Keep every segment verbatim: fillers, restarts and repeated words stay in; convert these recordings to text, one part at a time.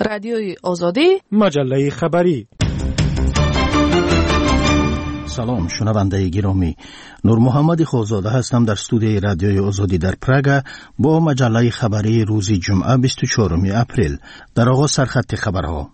رادیوی آزادی، مجله خبری. سلام شنونده گرامی، نور محمد خوزاده هستم در استودیوی رادیوی آزادی در پراگ با مجله خبری روز جمعه بیست و چهارم اپریل. در آغاز سرخط خبرها.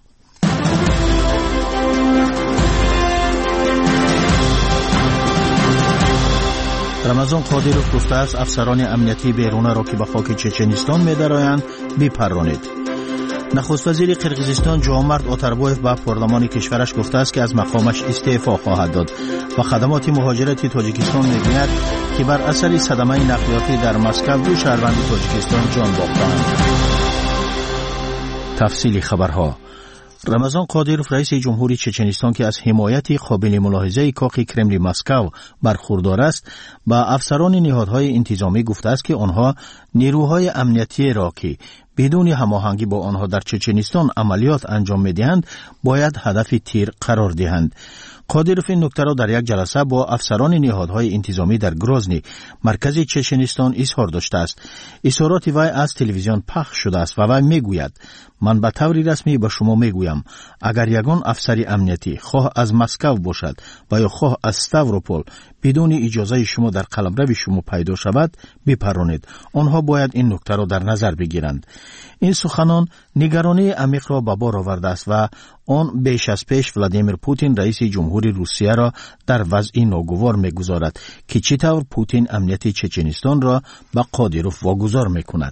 رمضان قادروف گفته است افسران امنیتی بیرون را که به خاک چچنستان می‌درآیند بپرانید. نخست وزیر قرقیزستان جوامرد آتربایف به پارلمان کشورش گفته است که از مقامش استعفا خواهد داد و خدمات مهاجرتی تاجیکستان میگوید که بر اثر صدمه نقلیاتی در مسکو دو شهروند تاجیکستان جان باختند. تفصیل خبرها. رمضان قادروف رئیس جمهوری چچنستان که از حمایت قابل ملاحظه کاخ کرملین مسکو برخوردار است با افسران نهادهای انتظامی گفته است که آنها نیروهای امنیتی را که بدون هماهنگی با آنها در چچنستان عملیات انجام می‌دهند باید هدف تیر قرار دهند. قادروف این نکته را در یک جلسه با افسران نهادهای انتظامی در گروزنی مرکز چچنستان اظهار داشته است. اظهارات وی از تلویزیون پخش شده است و وی میگوید من به طور رسمی به شما میگویم اگر یگان افسر امنیتی خواه از مسکو باشد و یا خواه از ستاوروپول بدون اجازه شما در قلمرو شما پیدا شود بپرانید. آنها باید این نکته را در نظر بگیرند. این سخنان نگرانی عمیق را به بار آورده است و آن بیش از پیش ولادیمیر پوتین رئیس جمهوری روسیه را در وضعی ناگوار میگذارد که چطور پوتین امنیت چچنستان را به قادروف واگذار میکند.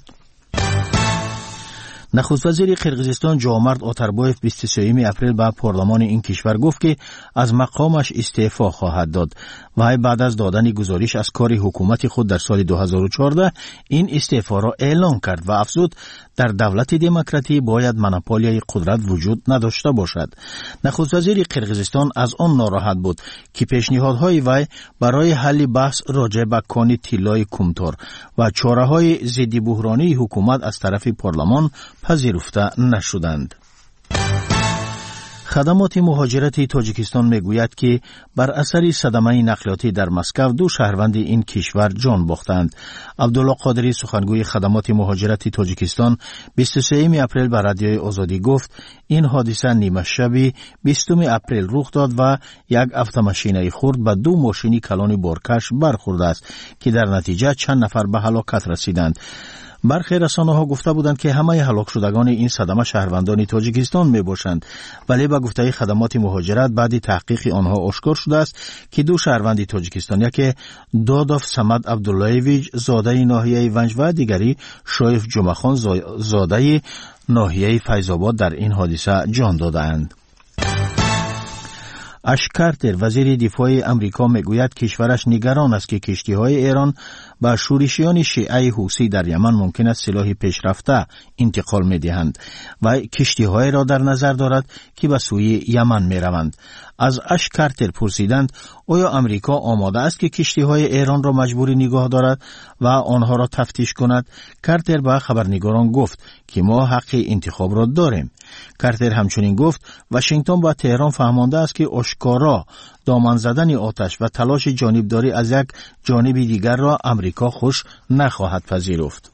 نخست وزیر قرقیزستان جوامرد آتربایف بیست و سه اپریل به پارلمان این کشور گفت که از مقامش استعفا خواهد داد و بعد از دادن گزارش از کار حکومت خود در سال دو هزار و چهارده این استعفا را اعلان کرد و افزود در دولت دموکراتی باید مونوپولیای قدرت وجود نداشته باشد. نخست وزیر قرقیزستان از آن ناراحت بود که پیشنهادهای وی برای حل بحث راجع به کان طلای کومتار و چاره‌های ضد بحرانی حکومت از طرف پارلمان پذیرفته نشدند. خدمات مهاجرتی تاجیکستان میگوید که بر اثر صدمه نقلیاتی در مسکو دو شهروند این کشور جان باختند. عبدالله قادری سخنگوی خدمات مهاجرتی تاجیکستان بیست و سه اپریل به رادیوی آزادی گفت این حادثه نیمه شب بیست اپریل رخ داد و یک اتومبیل خرد به دو ماشین کلان بارکش برخورده است که در نتیجه چند نفر به هلاکت رسیدند. برخی رسانه‌ها گفته بودند که همه هلاک شدگان این صدمه شهروندان تاجیکستان می باشند، ولی به گفته خدمات مهاجرت بعد تحقیق آنها آشکار شده است که دو شهروند تاجیکستانی که داداف سمد عبداللهویچ زاده ناحیه ونج و دیگری شایف جمعخان زاده ناحیه فیض‌آباد در این حادثه جان دادند. اش کارتر وزیر دفاع امریکا میگوید کشورش نگران است که کشتی‌های ایران به شورشیان شیعه حوثی در یمن ممکن است سلاح پیشرفته انتقال می‌دهند و کشتی‌های را در نظر دارد که به سوی یمن می‌روند. از اش کارتر پرسیدند آیا امریکا آماده است که کشتی‌های ایران را مجبوری نگاه دارد و آنها را تفتیش کند؟ کارتر به خبرنگاران گفت که ما حق انتخاب را داریم. کارتر همچنین گفت واشنگتن با تهران فهمانده است که آشکارا دامن زدن آتش و تلاش جانبداری از یک جانب دیگر را امریکا خوش نخواهد پذیرفت.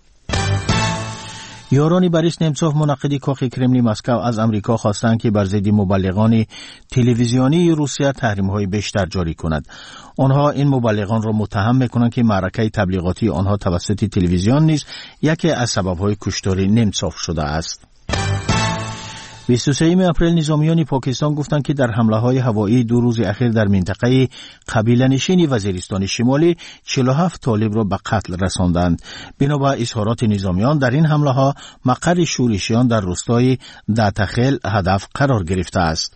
یاران بوریس نمتسوف منعقد کاخ کرملین مسکو از امریکا خواستند که بر ضد مبلغان تلویزیونی روسیه تحریم‌های بیشتر جاری کند. آنها این مبلغان را متهم می‌کنند که معرکه تبلیغاتی آنها توسط تلویزیون نیز یکی از سبب‌های کشتار نمتسوف شده است. بیست و سه اپریل نظامیان پاکستان گفتند که در حمله‌های هوایی دو روز اخیر در منطقه قبیله‌نشین وزیرستان شمالی چهل و هفت طالب را به قتل رساندند. بنابر اظهارات نظامیان در این حمله‌ها مقر شورشیان در روستای داتخیل هدف قرار گرفته است.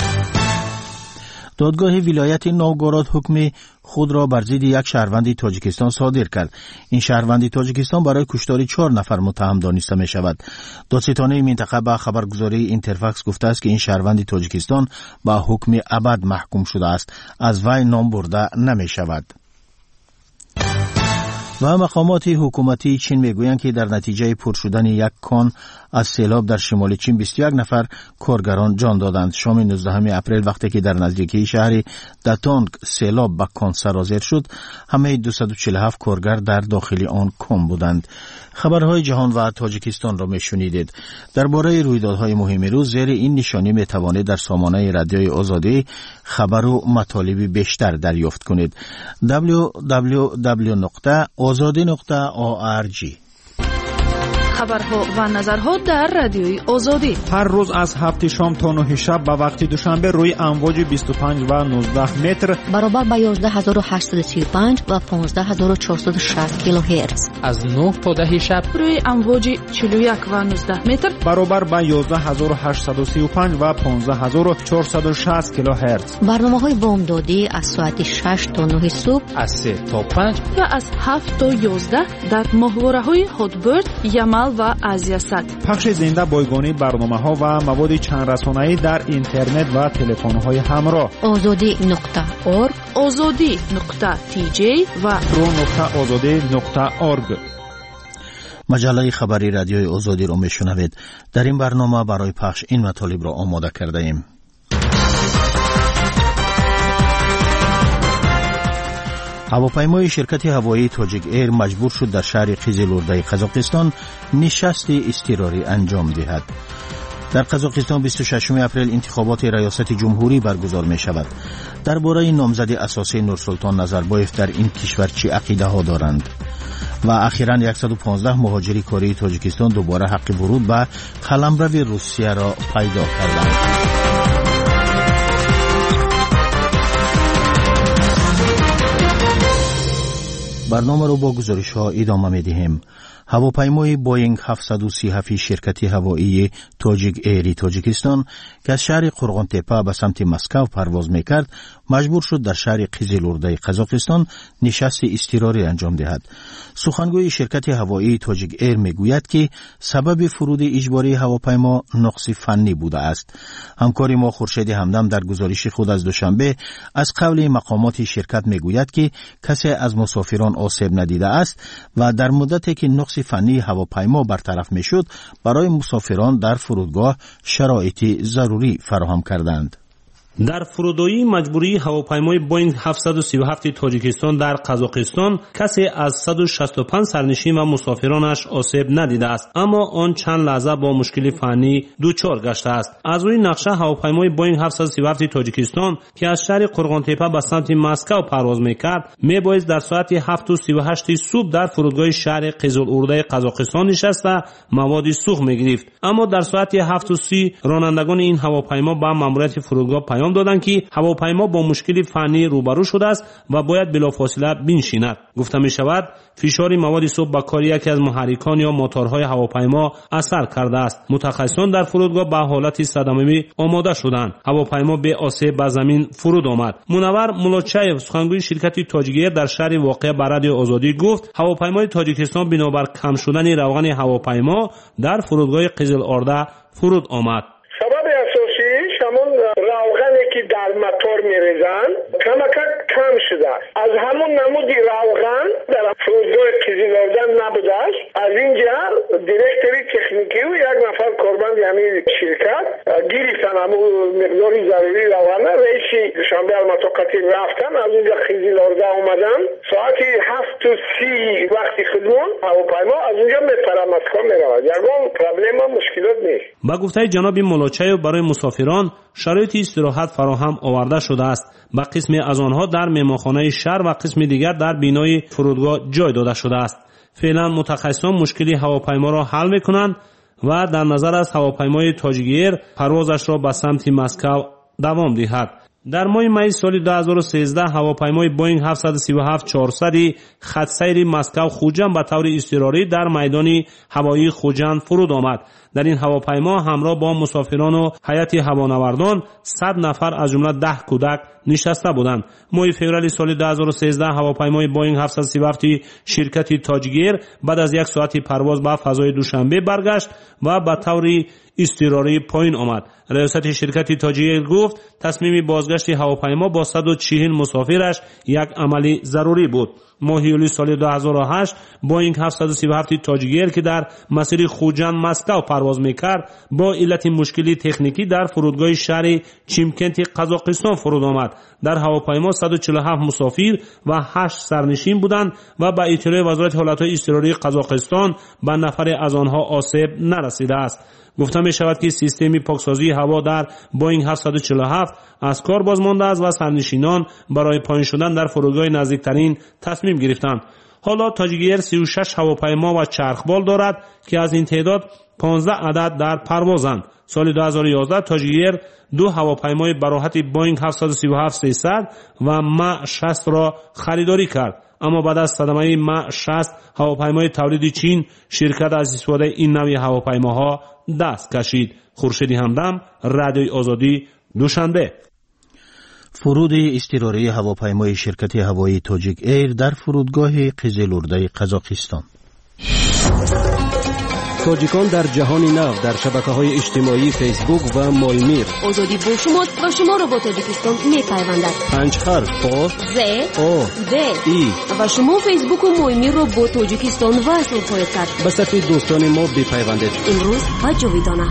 دادگاه ولایت نوگوراد حکم خود را بر ضد یک شهروند تاجیکستان صادر کرد. این شهروند تاجیکستان برای کشتار چهار نفر متهم دانسته می شود. دادستانی منطقه با خبرگزاری اینترفاکس گفته است که این شهروند تاجیکستان با حکم ابد محکوم شده است. از وی نام برده نمی شود. و مقامات حکومتی چین میگویند که در نتیجه پر شدن یک کان از سیلاب در شمال چین بیست و یک نفر کارگران جان دادند. شام نوزدهم اپریل وقتی که در نزدیکی شهر داتونگ سیلاب به کان سرازیر شد، همه دویست و چهل و هفت کارگر در داخل آن کان بودند. خبرهای جهان و تاجیکستان را میشنیدید. درباره رویدادهای مهم روز زیر این نشانی میتوانید در سامانه رادیوی آزادی خبر و مطالب بیشتر دریافت کنید. دبلیو دبلیو دبلیو نقطه آزادی نقطه آ ار جی. خبرها و نظرها در رادیوی آزادی هر روز از هفت شام تا نه شب به وقت دوشنبه روی امواج بیست و پنج و نوزده متر برابر با یازده هزار و هشتصد و سی و پنج و پانزده هزار و چهارصد و شصت کیلوهرتز، از نه تا ده شب روی امواج چهل و یک و نوزده متر برابر با یازده هزار و هشتصد و سی و پنج و پانزده هزار و چهارصد و شصت کیلوهرتز. برنامه‌های بامدادی از ساعت شش تا نه صبح، از سه تا پنج و از هفت تا یازده در ماهواره‌های هاتبرد، یمل و آزیا سات. پخش زنده بایگانی برنامه‌ها و مواد چند رسانه‌ای در اینترنت و تلفن‌های همراه. آزادی نقطه اورگ، آزادی نقطه تی جی و رو نقطه آزادی نقطه اورگ. مجله خبری رادیوی آزادی را میشنوید. در این برنامه برای پخش این مطالب را آماده کرده ایم. هواپیمای شرکت هوایی تاجیک ایر مجبور شد در شهر قیزیلورده قزاقستان نشست اضطراری انجام دهد. در قزاقستان بیست و ششم اپریل انتخابات ریاست جمهوری برگزار می شود. درباره نامزد اساسی نورسلطان نظربایف در این کشور چه عقیده ها دارند؟ و اخیراً صد و پانزده مهاجری کاری تاجیکستان دوباره حق ورود به قلمرو روسیه را پیدا کردند. برنامه رو با گزارش ها ادامه می دهیم. هواپیمای بوینگ هفتصد و سی و هفت شرکت هوایی تاجیک ایری تاجیکستان که از شهر قرغان تپه به سمت مسکو پرواز میکرد مجبور شد در شهر قیزیلورده قزاقستان نشست اضطراری انجام دهد. سخنگوی شرکت هوایی تاجیک ایر میگوید که سبب فرود اجباری هواپیما نقص فنی بوده است. همکار ما خورشید همدم در گزارش خود از دوشنبه از قول مقامات شرکت میگوید که کسی از مسافران آسیب ندیده است و در مدتی که نقص فنی هواپیما برطرف میشد برای مسافران در فرودگاه شرایط ضروری فراهم کردند. در فرودگاه مجبوری هواپیمای بوینگ هفتصد و سی و هفت تاجیکستان در قزاقستان کسی از صد و شصت و پنج سرنشین و مسافرانش آسیب ندیده است، اما آن چند لحظه با مشکل فنی دچار گشته است. از روی نقشه هواپیمای بوینگ هفتصد و سی و هفت تاجیکستان که از شهر قرغان تپه به سمت مسکو پرواز میکرد میبایست در ساعت هفت و سی و هشت صبح در فرودگاه شهر قیزیلورده قزاقستان نشسته مواد سوخت میگرفت، اما در ساعت هفت و سی رانندگان این هواپیما به ماموریت فرودگاه پیام دادند که هواپیما با مشکل فنی روبرو شده است و باید بلافاصله بنشیند. گفته می شود فشار مواد سوخت به کار یکی از محرکان یا موتورهای هواپیما اثر کرده است. متخصصان در فرودگاه به حالت صدمه‌ای آماده شدند. هواپیما به آسیب به زمین فرود آمد. منور مولوچایف سخنگوی شرکت تاجیک ایر در شهر واقع به رادیو آزادی گفت هواپیمای تاجیکستان بنابر کم شدن روغن هواپیما در فرودگاه قیزیلورده فرود آمد. سبب اساسیش همون روغنی که در موتور میریزن کمکت کم شده است. از همون نمودی روغن در فرودگاه قیزیلورده نبوده است. از اینجا دیرکتوری تکنیکی و یک نفر کارمند یعنی شرکت گرفتن همون مقداری ضروری روغن. رئیس شنبه المطاقاتی رفتن از اینجا قیزیلورده اومدن ساعت هفت و سی وقتی خودمون هواپیما از اینجا میپره مسکو میرود. یگان پرابلم مشکلات نیست. با گفته جناب مولوچایف برای مسافران شرایط استراحت فراهم آورده شده است. با قسم از آنها در مهمانخانه شهر و قسم دیگر در بینای فرودگاه جای داده شده است. فعلا متخصصان مشکلی هواپیما را حل میکنند و در نظر است هواپیمای تاجیک ایر پروازش را به سمت مسکو دوام دهد. در ماه می سال دو هزار و سیزده هواپیمای بوینگ هفتصد و سی و هفت چهارصد خط سیر مسکو خوجند به طور اضطراری در میدان هوایی خوجند فرود آمد. در این هواپیما همراه با مسافران و هیئت هوانوردان صد نفر از جمله ده کودک نشسته بودند. ماه فوریه سال دو هزار و سیزده هواپیمای بوینگ هفتصد و سی و هفت شرکت تاجگیر بعد از یک ساعت پرواز به فضای دوشنبه برگشت و به طور اضطراری پایین آمد. ریاست شرکت تاجگیر گفت تصمیم بازگشت هواپیما با صد و چهل مسافرش یک عمل ضروری بود. ماه یولی سال دو هزار و هشت بوینگ هفتصد و سی و هفت تاجگیر که در مسیر خوجند مسکو پرواز میکرد با علت مشکلی تکنیکی در فرودگاه شهر چیمکنت قزاقستان فرود آمد. در هواپیما صد و چهل و هفت مسافر و هشت سرنشین بودند و به اطلاع وزارت حالتهای اضطراری قزاقستان به نفر از آنها آسیب نرسیده است. گفته می شود که سیستم پاکسازی هوا در بوینگ هفتصد و چهل و هفت از کار باز مانده است و سرنشینان برای پایین شدن در فرودگاه نزدیکترین تصمیم گرفتند. حالا تاجگیر سی و شش هواپیما و چرخبال دارد که از این تعداد پانزده عدد در پروازند. سال دو هزار و یازده تاجگیر دو هواپیمای براحت بوینگ هفتصد و سی و هفت سیصد و م شصت را خریداری کرد. اما بعد از صدمه م شصت هواپیمای تولید چین شرکت از استفاده این نوع هواپیماها دست کشید. خورشید همدم، رادیوی آزادی، دوشنبه. فرود اضطراری هواپیمای شرکت هوایی تاجیک ایر در فرودگاه قزلورده قزاقستان. تاجیکان در جهان نو در شبکه‌های اجتماعی فیسبوک و مایمیر. آزادی با شما و شما را با تاجیکستان می‌پیوندد. پنج حرف پا ز او د ای و شما فیسبوک و مایمیر را با تاجیکستان وصل خواهید کرد. به صفحه دوستان ما بپیوندید. امروز و جاویدانه.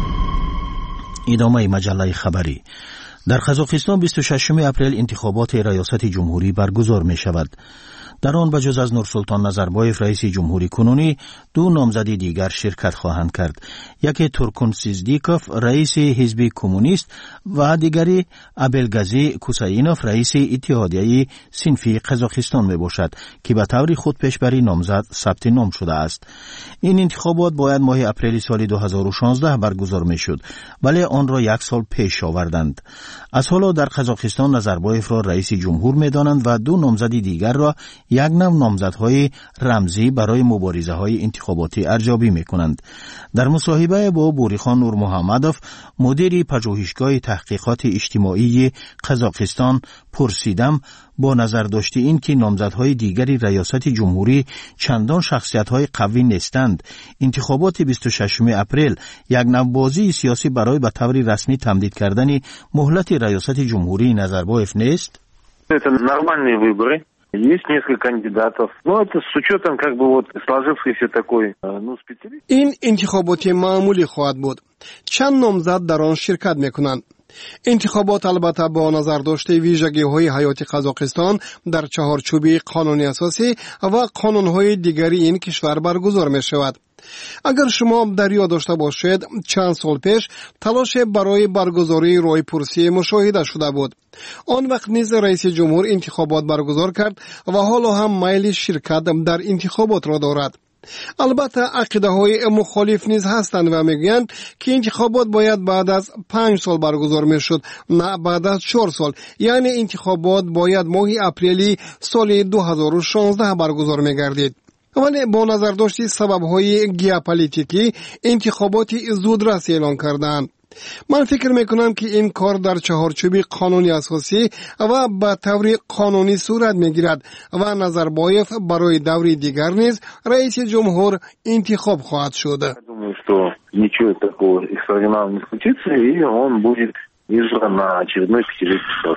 ادامه مجله خبری. در قزاقستان بیست و ششم اپریل انتخابات ریاست جمهوری برگزار می شود. در آن بجز از نورسلطان نظربایف رئیس جمهوری کنونی دو نامزد دیگر شرکت خواهند کرد. یکی تورکون سیزدیکوف رئیس حزب کمونیست و دیگری ابلگازی کوساینوف رئیس اتحادیه صنفی قزاقستان می باشد که به طور خود پیشبری نامزد ثبت نام شده است. این انتخابات باید ماه اپریل سال دو هزار و شانزده برگزار می شد ولی آن را یک سال پیش آوردند. از حالا در قزاقستان نظربایف را رئیس جمهور می دانند و دو نامزد دیگر را یک نوع نامزدهای رمزی برای مبارزه های انتخاباتی ارزیابی می کنند. در مصاحبه با بوریخان نور محمدوف مدیر پژوهشگاه تحقیقات اجتماعی قزاقستان پرسیدم با نظر داشته این که نامزدهای دیگری ریاست جمهوری چندان شخصیت‌های قوی نیستند، انتخابات بیست و ششم اپریل یک نوع بازی سیاسی برای به طور رسمی تمدید کردن مهلت ریاست جمهوری نظربایف نیست؟ Это нормальные выборы. Есть несколько кандидатов. Но это с учетом как бы вот сложившейся такой, ну, специалист. این انتخابات معمولی خواهد بود. چند نامزد در آن شرکت میکنند. انتخابات البته با نظر داشته ویژگی‌های حیاتی قزاقستان در چهارچوب قانون اساسی و قانون‌های دیگری این کشور برگزار می‌شود. اگر شما در یاد داشته باشید چند سال پیش تلاش برای برگزاری رایپرسی مشاهده شده بود. آن وقت نیز رئیس جمهور انتخابات برگزار کرد و حالا هم میل شرکت در انتخابات را دارد. البته عقیده های مخالف نیز هستند و میگویند که انتخابات باید بعد از پنج سال برگزار میشد نه بعد از چهار سال، یعنی انتخابات باید ماه اپریل سال دو هزار و شانزده برگزار میگردید. ولی با نظر داشتی سبب‌های ژئوپلیتیکی انتخابات زودرس اعلان کردند. من فکر میکنم که این کار در چهارچوب قانونی اساسی و به طور قانونی صورت میگیرد و نظربایف برای دوری دیگر نیز رئیس جمهور انتخاب خواهد شد. Думаю, что ничего такого экстраординарного не случится, и он будет избран на очередной пятилетний срок.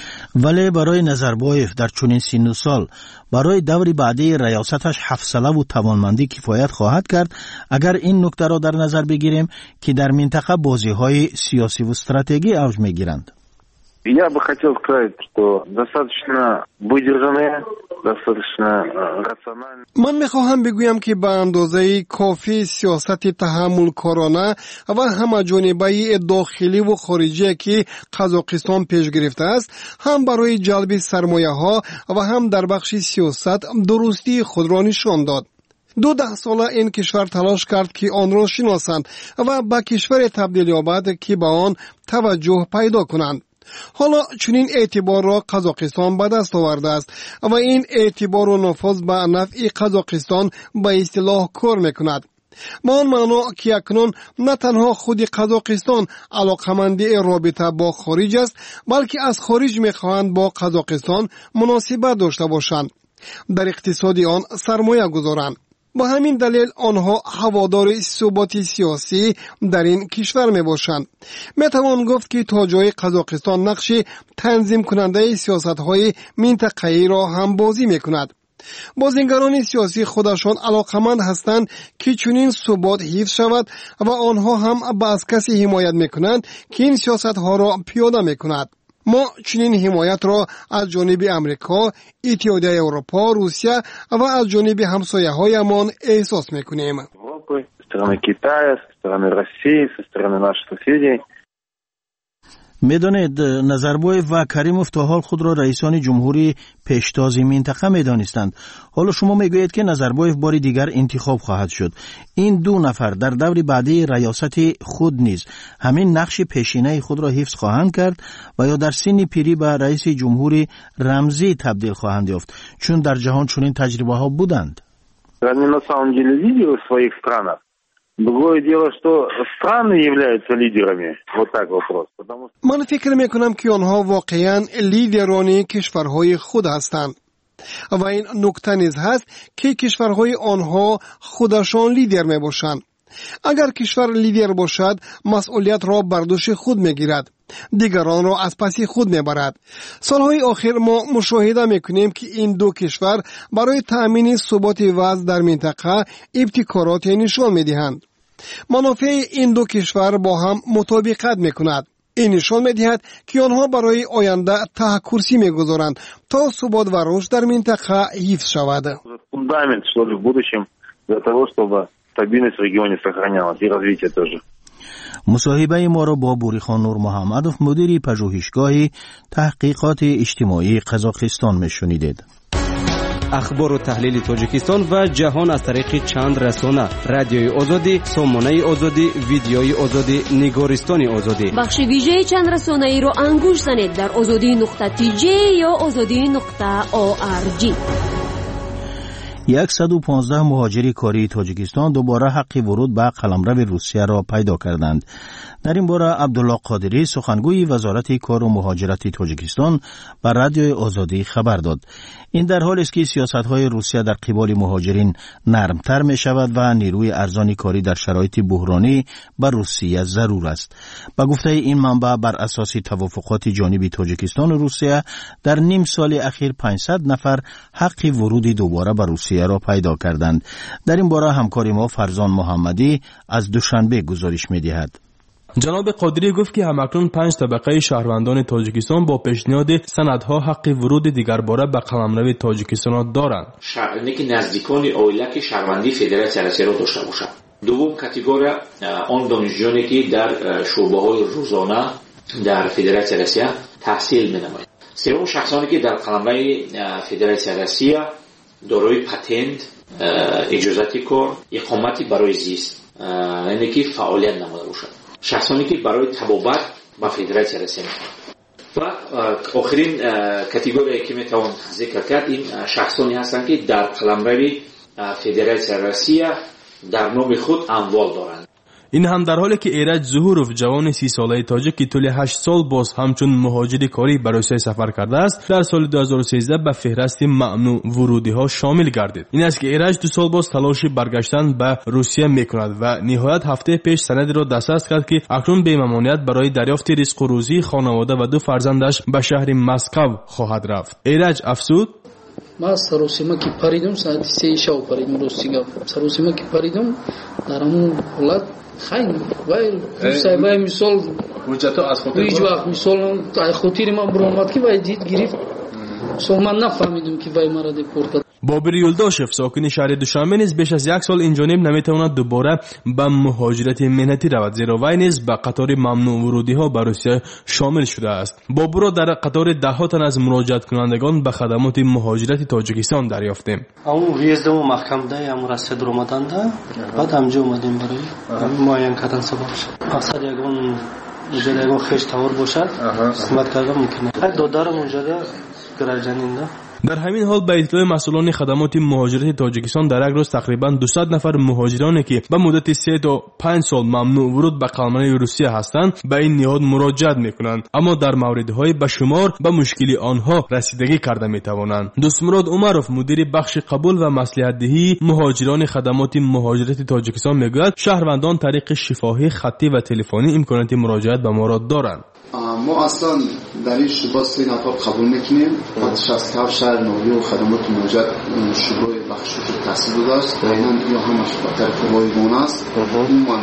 ولی برای نظربایف در چنین سن و سال برای دور بعدی ریاستش حوصله و توانمندی کفایت خواهد کرد اگر این نکته را در نظر بگیریم که در منطقه بازی‌های سیاسی و استراتژی اوج می‌گیرند. Я бы хотел сказать, что достаточно выдержанные, достаточно рациональные. من میخواهم بگویم که به اندازه کافی سیاست تحمل کارانه و همه جانبه داخلی و خارجی که قزاقستان پیش گرفته است هم برای جلب سرمایه ها و هم در بخش سیاست درستی خود را نشان داد. دو ده ساله این کشور تلاش کرد که آن را شناسند و به کشور تبدیل یابد که به آن توجه پیدا کنند. حالا چنین اعتبار را قزاقستان به دست آورده است و این اعتبار و نفوذ به نفع قزاقستان به اصطلاح کار میکند. با آن معنا که اکنون نه تنها خود قزاقستان علاقمندی رابطه با خارج است، بلکه از خارج میخواهند با قزاقستان مناسبت داشته باشند، در اقتصاد آن سرمایه گذارند. با همین دلیل آنها هوادار ثبات سیاسی در این کشور می باشند. می توان گفت که تا جای قزاقستان نقش تنظیم کننده سیاست های منطقه‌ای را هم بازی می کند. بازیگران سیاسی خودشان علاقمند هستند که چنین ثبات حفظ شود و آنها هم با از کسی حمایت می کنند که این سیاست ها را پیاده می کند. ما چنین حمایت را از جانب امریکا، اتحادیه اروپا، روسیه و از جانب همسایه هایمان احساس میکنیم. strany Китая, со стороны России, со стороны наших соседей. میدانید نظربایف و کریموف تا حال خود را رئیسان جمهوری پیشتاز منطقه میدانستند. حالا شما میگویید که نظربایف بار دیگر انتخاب خواهد شد. این دو نفر در دور بعدی ریاست خود نیز همین نقش پیشینه خود را حفظ خواهند کرد و یا در سن پیری به رئیس جمهوری رمزی تبدیل خواهند یافت، چون در جهان چنین تجربه ها بودند. Они на самом деле лидеры в своих странах. Другое дело, что страны являются лидерами. Вот так вопрос. Потому что... من فکر میکنم که آنها واقعا لیدران کشورهای خود هستند و این نکته نیز هست که کشورهای آنها خودشان لیدر می باشند. اگر کشور لیدر باشد مسئولیت را بر دوش خود میگیرد، دیگران را از پس خود میبرد. سالهای آخر ما مشاهده میکنیم که این دو کشور برای تأمین ثبات وضع در منطقه ابتکارات نشان میدهند. منافع این دو کشور با هم مطابقت میکند. این نشان میدهد که آنها برای آینده ته کرسی میگذارند تا ثبات و رشد در منطقه حفظ شود. Фундамент, что ли, в будущем для того, чтобы стабильность в регионе сохранялась и развитие тоже. مصاحبه ما را با بوریخان نور محمدوف مدیر پژوهشگاه تحقیقات اجتماعی قزاقستان میشنیدید. اخبار و تحلیل تاجیکستان و جهان از طریق چند رسانه: رادیوی آزادی، سامانه آزادی، ویدیوی آزادی، نگارستان آزادی. بخش ویژه چند رسانه ای رو انگوش زنید در آزادی نقطه تی جی یا آزادی نقطه او آر جی. صد و پانزده مهاجری کاری تاجیکستان دوباره حق ورود به قلمرو روسیه را پیدا کردند. در این باره عبدالله قادری سخنگوی وزارت کار و مهاجرت تاجیکستان بر رادیوی آزادی خبر داد. این در حالی است که سیاست‌های روسیه در قبال مهاجرین نرمتر می شود و نیروی ارزان کاری در شرایط بحرانی بر روسیه ضرور است. با گفته این منبع بر اساس توافقات جانبی تاجیکستان و روسیه در نیم سال اخیر پانصد نفر حق ورود دوباره به روسیه را پیدا کردند. در این باره همکار ما فرزان محمدی از دوشنبه گزارش می‌دهد. جناب قادری گفت که همکنون پنج طبقه شهروندان تاجیکستان با پیشنهاد سندها حق ورود دیگر باره به قلمرو تاجیکستان دارند. شهروندی که نزدیکان عائله که شهروندی فدراسیون روسیه را داشته باشند. دوم کاتگوری آن دانشجویانی که در شعبه‌های روزانه در فدراسیون روسیه تحصیل می‌نمایند. سوم شخصانی که در قلمرو فدراسیون روسیه دارای پتنت، اجازه کار، اقامتی برای زیست، یعنی که فعالیت نموده باشند. شخصانی که برای تبابت با فدراسیون روسیه و آخرین کاتگوری که میتوان ذکر کرد این شخصانی هستند که در قلمرو فدراسیون روسیه در نام خود اموال دارند. این هم در حالی که ایرج ظهوروف جوان سی ساله تاجیک که طول هشت سال باز همچون مهاجر کاری برای روسیه سفر کرده است در سال دو هزار و سیزده به فهرست ممنوع ورودی ها شامل گردید. این است که ایرج دو سال باز تلاش برگشتن به روسیه میکند و نهایت هفته پیش سندی را دسترس کرد که اکنون به ممانعت برای دریافت رزق و روزی خانواده و دو فرزندش به شهر مسکو خواهد رفت. ایرج افزود: ما سروسیما که پریدم ساعت سه شب پریدم روسیه سروسیما که پریدم در همون ولاد خیلی وای سایبای مثال وجهتو از خاطر هیچ وقت مثال خاطر من برآمد که وای دید گرفت سو من نفهمیدم که وای مرا دیپورت. بابر یولداشف ساکن شهر دوشنبه نیز بیش از یک سال اینجا نمیتواند دوباره به مهاجرت مهنتی رود، زیرا وی نیز به قطار ممنوع ورودی ها به روسیه شامل شده است. بابر در قطار ده ها تن از مراجعت کنندگان به خدمات مهاجرت تاجیکستان دریافتیم. اون ویزدمو محکم ده ام رسید رو اومدن ده بعد همجا اومدیم برای معاین کردن سبب شد. مقصد یگون اجازه یگون خش تور باشد خدمت کردن میکنه. دادارم اونجا ده گراجانینده در همین حال به اطلاع مسئولان خدمات مهاجرت تاجیکستان در یک روز تقریبا دویست نفر مهاجرانی که به مدت سه تا پنج سال ممنوع ورود به قلمرو روسیه هستند به این نهاد مراجعت میکنند، اما در موردهای به شمار به مشکل آنها رسیدگی کرده میتوانند. دوستمراد عمرов مدیر بخش قبول و مصلحت دهی مهاجران خدمات مهاجرت تاجیکستان میگوید شهروندان طریق شفاهی، خطی و تلفنی امکانات مراجعت به ما را دارند. ما اصلا در این شعبه سه نفر قبول میکنیم. شخص که شهر نوری و خدمات مهاجرت شعبه بخشش تحصیل داشت و اینا یا همش به طرف وایگون است. عموما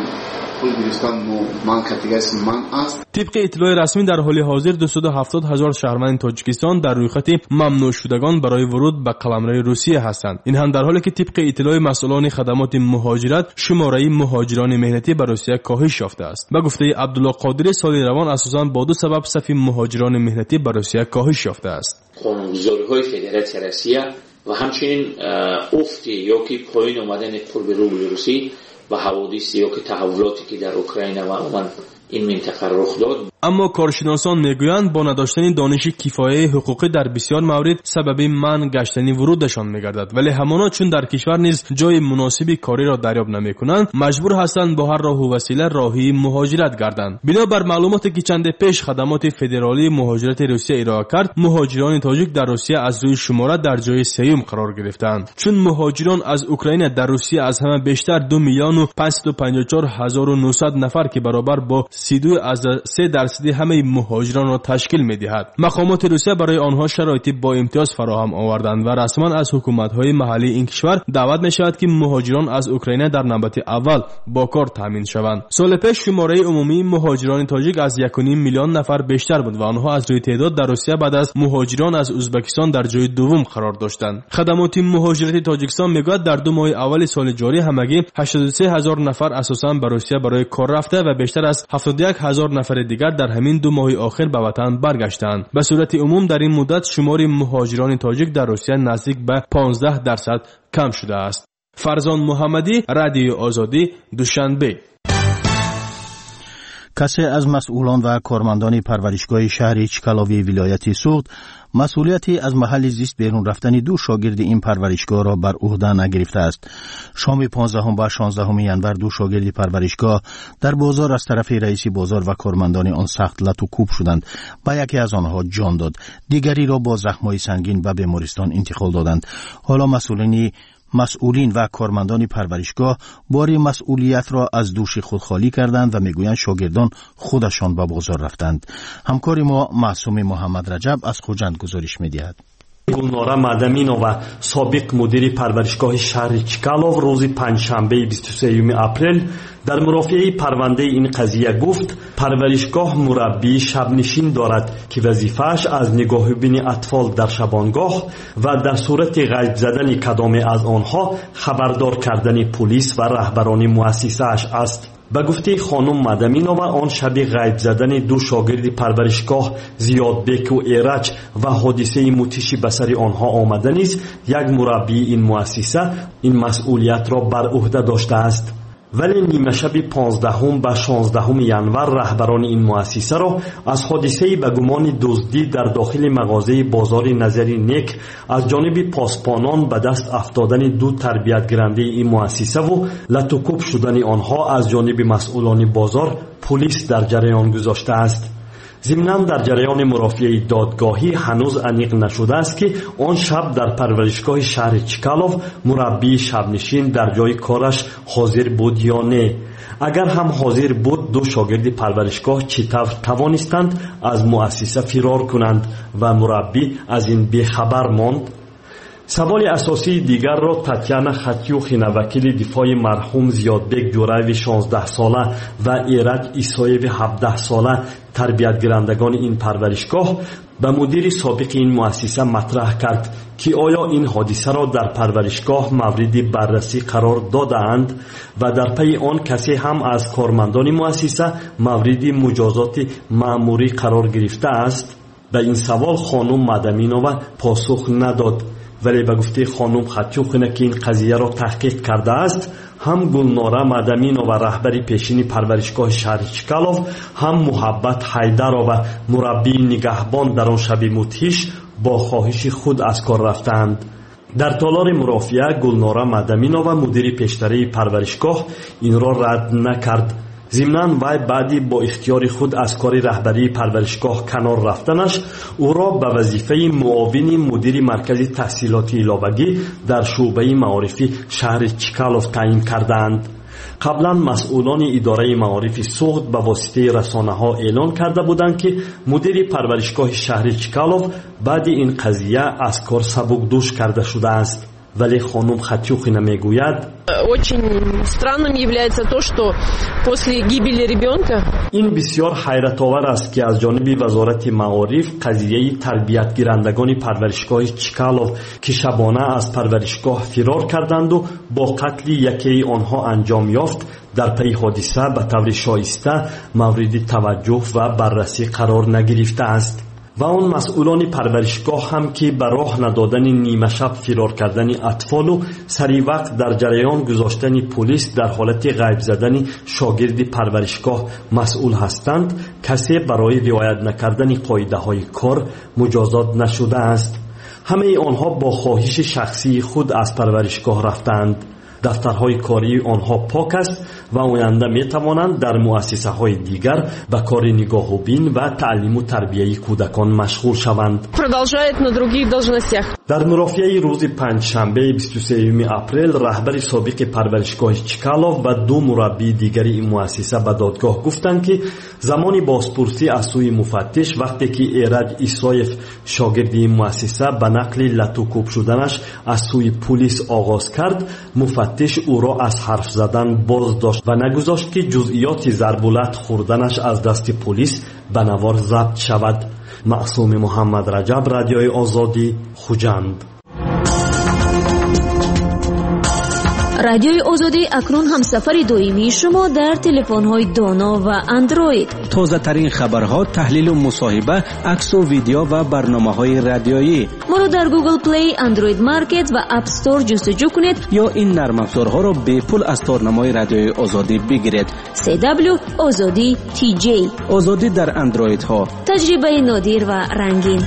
طبق اطلاع رسمی در حال حاضر دویست و هفتاد هزار شهروند تاجیکستان در رویخط ممنوع شدگان برای ورود به قلمرو روسیه هستند. این هم در حالی که طبق اطلاع مسئولان خدمات مهاجرت شماره مهاجران مهنتی به روسیه کاهش یافته است. به گفته عبدالله قادری سال روان اساساً با دو سبب صف مهاجران مهنتی به روسیه کاهش یافته است. قانونگذاری‌های فدراسیون روسیه و همچنین افت یا که پایین آمدن قرب روبل روسی و حوادث یا که تحولاتی که در اوکراین و عموما این منطقه رخ داد. اما کارشناسان میگویند با نداشتن دانش کفایه حقوقی در بسیار موارد سبب منع گشتن ورودشان میگردد، ولی همانا چون در کشور نیز جای مناسبی کاری را دریافت نمیکنند مجبور هستند با هر راه و وسیله راهی مهاجرت گردند. بنابر معلوماتی که چند پیش خدمات فدرالی مهاجرت روسیه ارائه کرد، مهاجران تاجیک در روسیه از روی شماره در جای سوم قرار گرفتند. چون مهاجران از اوکراین در روسیه از همه بیشتر دو میلیون و پانصد و پنجاه و چهار هزار و نهصد نفر که برابر با سی و دو از سه درصد همه مهاجران را تشکیل می‌دهد. مقامات روسیه برای آنها شرایطی با امتیاز فراهم آوردند و رسما از حکومت‌های محلی این کشور دعوت می‌شود که مهاجران از اوکراین در نوبت اول با کار تامین شوند. سال پیش شماره عمومی مهاجران تاجیک از یک و نیم میلیون نفر بیشتر بود و آنها از روی تعداد در روسیه بعد از مهاجران از ازبکستان در جای دوم قرار داشتند. خدمات مهاجرت تاجیکستان میگوید در دو ماه اول سال جاری همگی هشتاد و سه هزار نفر اساساً به روسیه برای کار رفته و بیشتر از هفتاد و یک هزار نفر دیگر در همین دو ماه آخر به وطن برگشتند. به صورت عموم در این مدت شمار مهاجران تاجیک در روسیه نزدیک به پانزده درصد کم شده است. فرزان محمدی، رادیو آزادی، دوشنبه. کسی از مسئولان و کارمندان پرورشگاه شهر چکلاوی ولایت سوخت مسئولیتی از محل زیست بیرون رفتن دو شاگرد این پرورشگاه را بر عهده نگرفته است. شام پانزدهم و شانزدهم ینور دو شاگرد پرورشگاه در بازار از طرف رئیس بازار و کارمندان آن سخت لط و کوب شدند. با یکی از آنها جان داد، دیگری را با زخم‌های سنگین به بیمارستان انتقال دادند. حالا مسئولین مسئولین و کارمندان پرورشگاه بار مسئولیت را از دوش خود خالی کردند و میگویند شاگردان خودشان به بازار رفتند. همکار ما معصوم محمد رجب از خوجند گزارش می‌دهد. گلناره مدامینова سابق مدیر پرورشگاه شهر چکالov روز پنجشنبه بیست و سوم اپریل در مرافعه پرونده این قضیه گفت پرورشگاه مربی شبنشین دارد که وظیفه‌اش از نگاهبین اطفال در شبانگاه و در صورت غیب زدن کدام از آنها خبردار کردن پلیس و رهبران مؤسسه‌اش است. به گفته خانم مدامینова آن شب غیب زدن دو شاگرد پرورشگاه زیادبک و ایرج و حادثه متشی به سر آنها آمده نیست، یک مربی این مؤسسه این مسئولیت را بر عهده داشته است. ولی نیمه شب پانزدهم و شانزدهم ینور رهبران این مؤسسه را از حادثه به گمان دزدی در داخل مغازه بازار نظری نیک از جانب پاسبانان به دست افتادن دو تربیتگرنده این مؤسسه و لطوکوب شدن آنها از جانب مسئولان بازار پلیس در جریان گذاشته است. ضمناً در جریان مرافعه دادگاهی هنوز انیق نشده است که آن شب در پرورشگاه شهر چکالov مربی شبنشین در جای کارش حاضر بود یا نه. اگر هم حاضر بود دو شاگرد پرورشگاه چطور توانستند از مؤسسه فرار کنند و مربی از این بیخبر ماند؟ سوال اساسی دیگر را تاتیانا خطیوخینا وکیل دفاع مرحوم زیادبک جورایو شانزده ساله و ایرج ایسایو هفده ساله تربیتگرندگان این پرورشگاه به مدیر سابق این مؤسسه مطرح کرد که آیا این حادثه را در پرورشگاه مورد بررسی قرار دادند و در پی آن کسی هم از کارمندان مؤسسه مورد مجازات مأموری قرار گرفته است؟ به این سوال خانم مدامینova پاسخ نداد، ولی به گفته خانم خطیوخینا که این قضیه را تحقیق کرده است هم گلنوره مدامینو و رهبری پیشین پرورشگاه شهر چکالوف، هم محبت حیدرو و مربی نگهبان در آن شب مدهش با خواهش خود از کار رفتند. در تالار مرافعه گلنوره مدامینو و مدیر پیشتری پرورشگاه این را رد نکرد. ضمناً وی بعدی با اختیار خود از کار رهبری پرورشگاه کنار رفتنش او را به وظیفه معاون مدیر مرکز تحصیلات علاوگی در شعبه معارفی شهر چکالوف تعیین کردند. قبلا مسئولان اداره معارف سوخت به واسطه رسانه ها اعلان کرده بودند که مدیر پرورشگاه شهر چکالوف بعد این قضیه از کار سبکدوش کرده شده است. ولی خانم خطیوخینا میگوید очень странным является то, что после гибели ребенка این بسیار حیرت آور است که از جانب وزارت معارف قضیه تربیت گیرندگان پرورشگاه چکالوف که شبانه از پرورشگاه فرار کردند و با قتل یکی آنها انجام یافت در پی حادثه به طور شایسته مورد توجه و بررسی قرار نگرفته است. و آن مسئولان پرورشگاه هم که به راه ندادن نیمه شب فرار کردن اطفال و سری وقت در جریان گذاشتن پلیس در حالت غیب زدن شاگرد پرورشگاه مسئول هستند، کسی برای رعایت نکردن قاعده های کار مجازات نشده است. همه آنها با خواهش شخصی خود از پرورشگاه رفتند. دفترهای کاری آنها پاک است و آینده می توانند در مؤسسه های دیگر به کار نگاه و بین و تعلیم و تربیه کودکان مشغول شوند. продолжает на других должностях. در مرافعه روز پنجشنبه بیست و سوم اپریل رهبر سابق پرورشگاه چکالوف و دو مربی دیگری این مؤسسه به دادگاه گفتند که زمانی بازپرسی از سوی مفتش وقتی که ایرج ایسایف شاگرد این مؤسسه به نقل لتوکوب شدنش از سوی پلیس آغاز کرد، مفتش او را از حرف زدن باز داشت و نگذاشت که جزئیات ضربولت خوردنش از دست پلیس به نوار ضبط شود. معصوم محمد رجب، رادیوی آزادی، خوجند. رادیوی آزادی اکنون همسفر دائمی شما در تلفن‌های دانا و اندروید. تازه ترین خبرها، تحلیل و مصاحبه، عکس و ویدیو و برنامه‌های رادیویی. ما را در گوگل پلی، اندروید مارکت و اپ استور جستجو کنید یا این نرم افزارها را به پول از تارنمای رادیوی آزادی بگیرید. سی دبلیو آزادی تی جی. آزادی در اندروید ها. تجربه نادر و رنگین.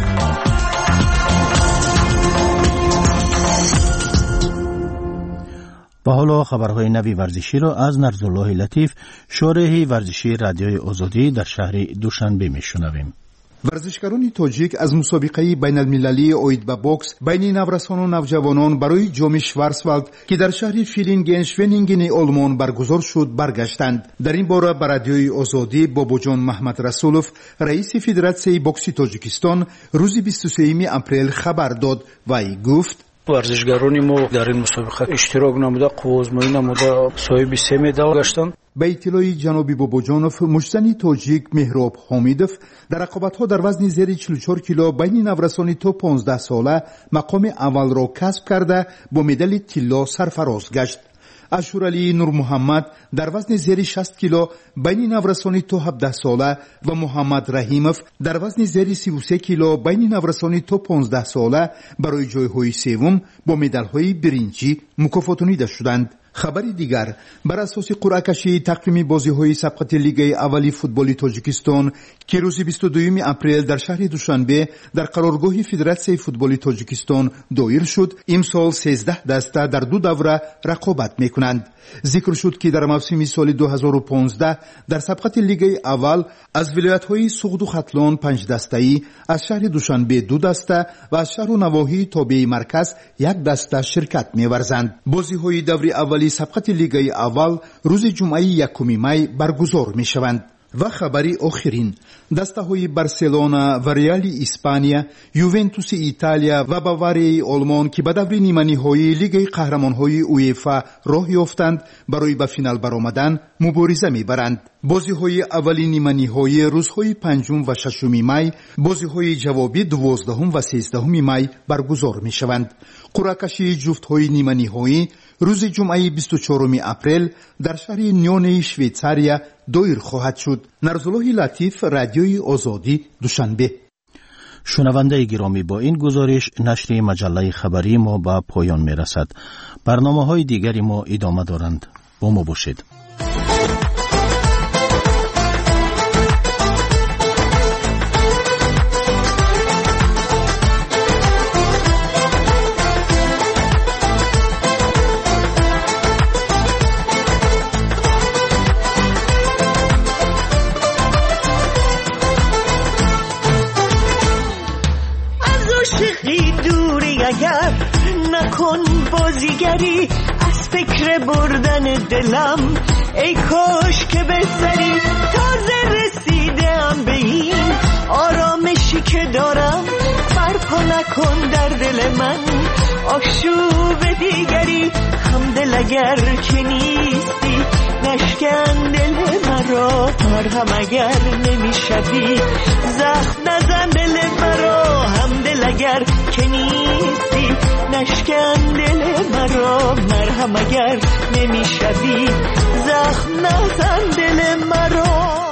و حالا خبرهای نوی ورزشی را از نرزالله لطیف، شارح ورزشی رادیوی آزادی در شهر دوشنبه میشنویم. ورزشکاران تاجیک از مسابقه بین المللی اوید به بوکس بین نورسان و نوجوانان برای جام شوارزوالد که در شهر فیلینگن آلمان برگزار شد برگشتند. در این باره به رادیوی آزادی باباجان محمد رسولوف، رئیس فدراسیون بوکس تاجیکستان، روز بیست و سوم اپریل خبر داد و ای گفت ورزشکاران ما در این مسابقه اشتراک نموده، قوزمایی نموده، صاحب سه مدال گشتند. به اطلاع جناب باباجانوف، مجتنی تاجیک مهراب حمیدوف در رقابت‌ها در وزن زیر چهل و چهار کیلو بین نورسان تا پانزده ساله مقام اول را کسب کرده با مدال طلا سرفراز گشت. اشورعلی نور محمد در وزن زیر شصت کیلو بین نورسان تا هفده ساله و محمد رحیموف در وزن زیر سی و سه کیلو بین نورسان تا پانزده ساله برای جایهای سوم با مدال‌های برنجی مکافاتانیده شدند. خبری دیگر، بر اساس قرعه کشی تقویم بازی‌های سبقت لیگ اولی فوتبال تاجیکستان که روز بیست و دوم اپریل در شهر دوشنبه در قرارگاه فدراسیون فوتبال تاجیکستان دایر شد، امسال سیزده دسته در دو دوره رقابت می‌کنند. ذکر شد که در موسم سال دو هزار و پانزده در سبقت لیگ اول از ولایت‌های سوخت و ختلان پنج دسته‌ای، از شهر دوشنبه دو دسته و از شهر و نواحی تابع مرکز یک دسته شرکت می‌ورزند. بازی‌های دور اولی سبقت لیگ اول روز جمعه یکم می برگزار می‌شوند. و خبری آخرین، دسته های بارسلونا و ریال اسپانیا، یوونتوس ایتالیا و باواری آلمان که به دور نیمه نهایی لیگ قهرمان های اویفا راه یافتند برای به فینال برآمدن مبارزه میبرند. بازی های اولی نیمه نهایی روزهای پنجم و ششم می، بازی های جوابی دوازدهم و سیزدهم می برگزار میشوند. قرعه کشی جفت های نیمه نهایی روز جمعه بیست و چهارم اپریل در شهر نیون شویتزاریا دایر خواهد شد. نرزالله لطیف، رادیوی آزادی، دوشنبه. شنونده گرامی، با این گزارش نشر مجله خبری ما به پایان می رسد. برنامه های دیگری ما ادامه دارند. با ما باشید. اگر نکن بازیگری از فکر بردن دلم، ای کاش که بذاری تازه رسیدم به این آرامشی که دارم. برپا نکن در دل من آشوب دیگری، همدل اگر که نیستی نشکن دل مرا. مرهم اگر نمیشوی زخم نزن دل مرا، همدل اگر که نیستی نشکن دل مرا. مرهم اگر نمیشوی زخم نزن دل مرا.